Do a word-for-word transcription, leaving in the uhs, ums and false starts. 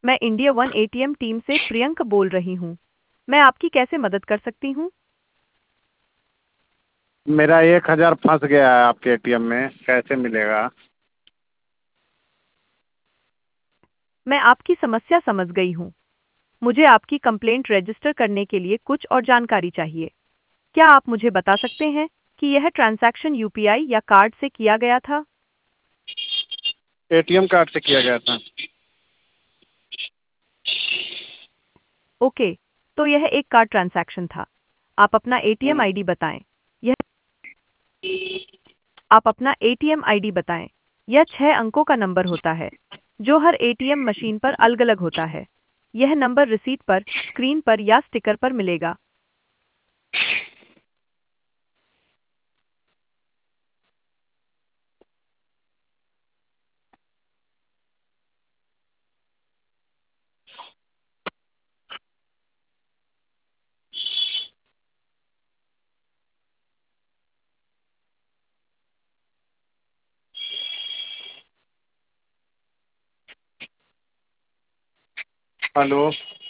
मैं India one ATM team से प्रियंक बोल रही हूँ। मैं आपकी कैसे मदद कर सकती हूँ? मेरा एक हज़ार फंस गया है आपके एटीएम में, कैसे मिलेगा? मैं आपकी समस्या समझ गई हूँ। मुझे आपकी कंप्लेंट रजिस्टर करने के लिए कुछ और जानकारी चाहिए। क्या आप मुझे बता सकते हैं कि यह ट्रांजैक्शन यूपीआई या कार्ड से किया गया था? एटीएम कार्ड से किया गया था। ओके, तो यह एक कार्ड ट्रांजैक्शन था। आप अपना एटीएम आईडी बताएं। यह आप अपना एटीएम आईडी बताएं। यह छह अंकों का नंबर होता है, जो हर एटीएम मशीन पर अलग-अलग होता है। यह नंबर रिसीट पर, स्क्रीन पर या स्टिकर पर मिलेगा। हेलो।